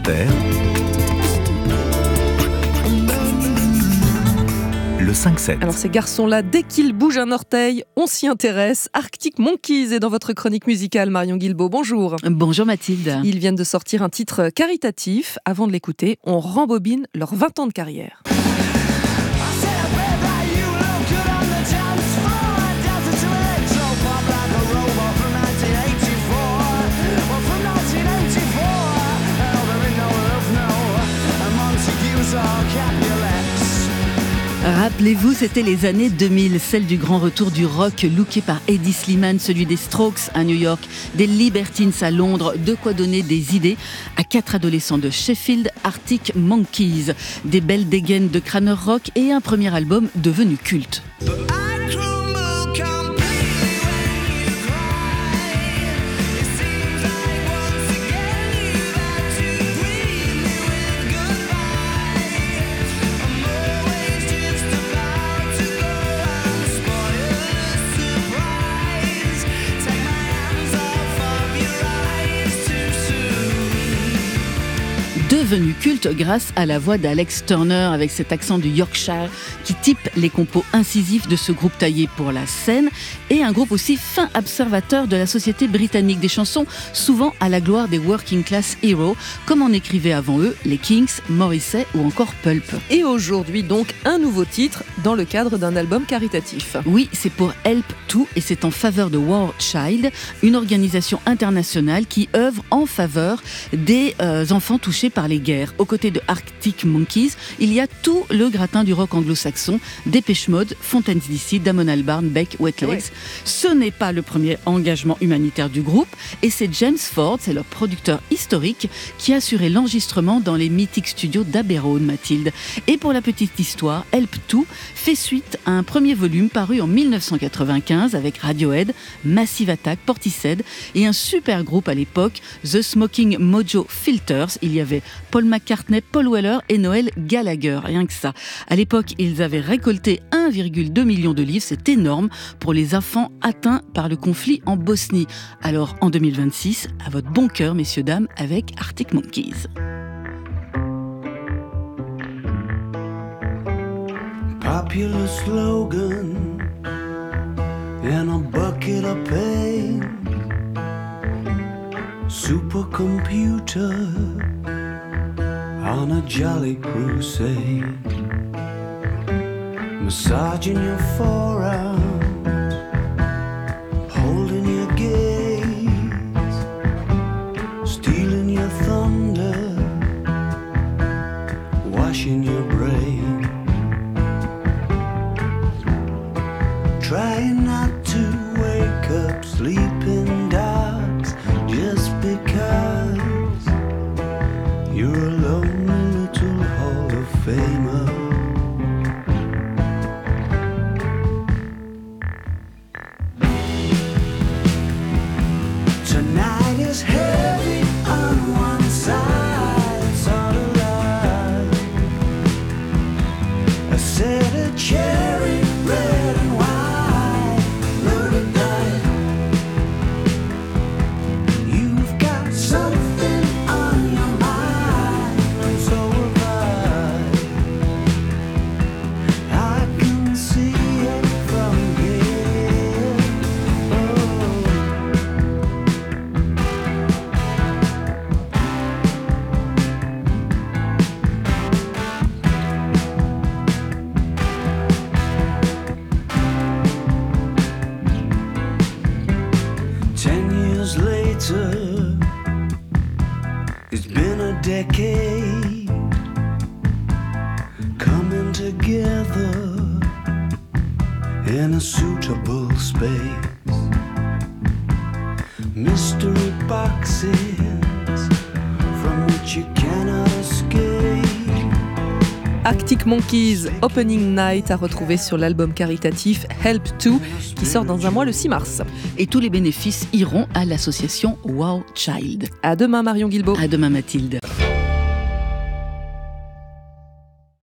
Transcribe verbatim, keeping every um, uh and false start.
Inter, le cinq sept. Alors ces garçons-là, dès qu'ils bougent un orteil, on s'y intéresse. Arctic Monkeys est dans votre chronique musicale, Marion Guilbault. Bonjour. Bonjour Mathilde. Ils viennent de sortir un titre caritatif. Avant de l'écouter, on rembobine leurs vingt ans de carrière. Rappelez-vous, c'était les années deux mille, celle du grand retour du rock looké par Eddie Slimane, celui des Strokes à New York, des Libertines à Londres, de quoi donner des idées à quatre adolescents de Sheffield, Arctic Monkeys, des belles dégaines de crâneur rock et un premier album devenu culte. Devenu culte grâce à la voix d'Alex Turner avec cet accent du Yorkshire qui type les compos incisifs de ce groupe taillé pour la scène, et un groupe aussi fin observateur de la société britannique, des chansons souvent à la gloire des working class heroes comme en écrivaient avant eux les Kings, Morrissey ou encore Pulp. Et aujourd'hui donc un nouveau titre dans le cadre d'un album caritatif. Oui, c'est pour Help To et c'est en faveur de War Child, une organisation internationale qui œuvre en faveur des euh, enfants touchés par les guerres. Aux côtés de Arctic Monkeys, il y a tout le gratin du rock anglo-saxon, Depeche Mode, Fontaines D C, Damon Albarn, Beck, Wet Legs. Ouais. Ce n'est pas le premier engagement humanitaire du groupe et c'est James Ford, c'est leur producteur historique, qui a assuré l'enregistrement dans les mythiques studios d'Abbey Road, Mathilde. Et pour la petite histoire, Help To fait suite à un premier volume paru en dix-neuf cent quatre-vingt-quinze avec Radiohead, Massive Attack, Portishead et un super groupe à l'époque, The Smoking Mojo Filters. Il y avait Paul McCartney, Paul Weller et Noel Gallagher, rien que ça. À l'époque, ils avaient récolté un virgule deux million de livres, c'est énorme pour les enfants atteints par le conflit en Bosnie. Alors en deux mille vingt-six, à votre bon cœur, messieurs, dames, avec Arctic Monkeys. Popular slogan and a bucket of pain. Supercomputer on a jolly crusade, massaging your forearm, holding your gaze, stealing your thunder, washing your brain, trying not to wake up sleeping dogs just because you're a lonely little Hall of Famer. Tonight is heavy on one side, sort of like a set of cherry red and white, loaded dice. You've got something on your mind, and so have I. I can see it from here. Oh. Ten years later, it's been a decade, coming together in a suitable space. Mystery boxes from which you cannot escape. Arctic Monkeys, Opening Night, à retrouver sur l'album caritatif Help To, qui sort dans un mois le six mars. Et tous les bénéfices iront à l'association War Child. À demain Marion Guilbault. À demain Mathilde.